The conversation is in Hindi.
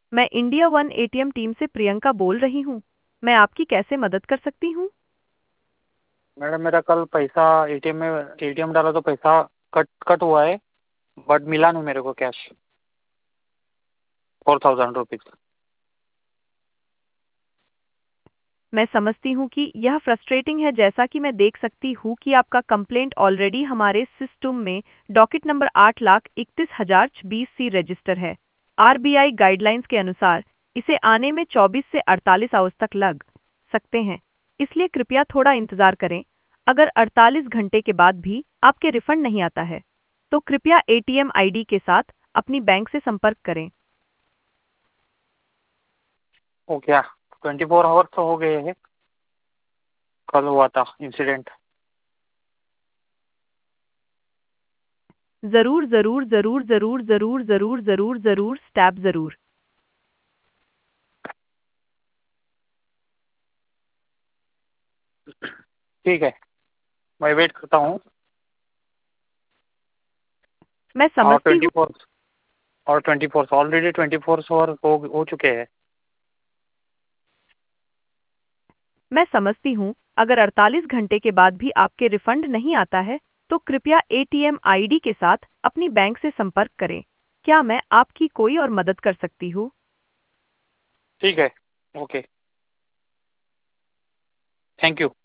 मैं इंडिया वन एटीएम टीम से प्रियंका बोल रही हूँ। मैं आपकी कैसे मदद कर सकती हूँ? मैडम मेरा कल पैसा एटीएम में एटीएम डाला तो पैसा कट कट हुआ है, बट मिला नहीं मेरे को कैश 4000 रुपीज़। मैं समझती हूँ कि यह फ्रस्ट्रेटिंग है। जैसा कि मैं देख सकती हूँ कि आपका कंप्लेंट ऑलरेडी हमारे सिस्टम में डॉकेट नंबर 8,31,020 सी रजिस्टर है। आरबीआई गाइडलाइंस के अनुसार इसे आने में 24 से 48 आवर्स तक लग सकते हैं, इसलिए कृपया थोड़ा इंतजार करें। अगर 48 घंटे के बाद भी आपके रिफंड नहीं आता है, तो कृपया एटीएम आईडी के साथ अपनी बैंक से संपर्क करें। ओ क्या 24 आवर्स तो हो गए हैं, कल हुआ था इंसिडेंट। जरूर जरूर जरूर जरूर जरूर जरूर जरूर जरूर स्टैब जरूर। ठीक है, मैं वेट करता हूँ। मैं और समझती ट्वेंटी हूँ। फोर और 24 ऑलरेडी 24 आवर हो चुके हैं। मैं समझती हूँ। अगर 48 घंटे के बाद भी आपके रिफंड नहीं आता है, तो कृपया एटीएम आईडी के साथ अपनी बैंक से संपर्क करें। क्या मैं आपकी कोई और मदद कर सकती हूँ? ठीक है, ओके, थैंक यू।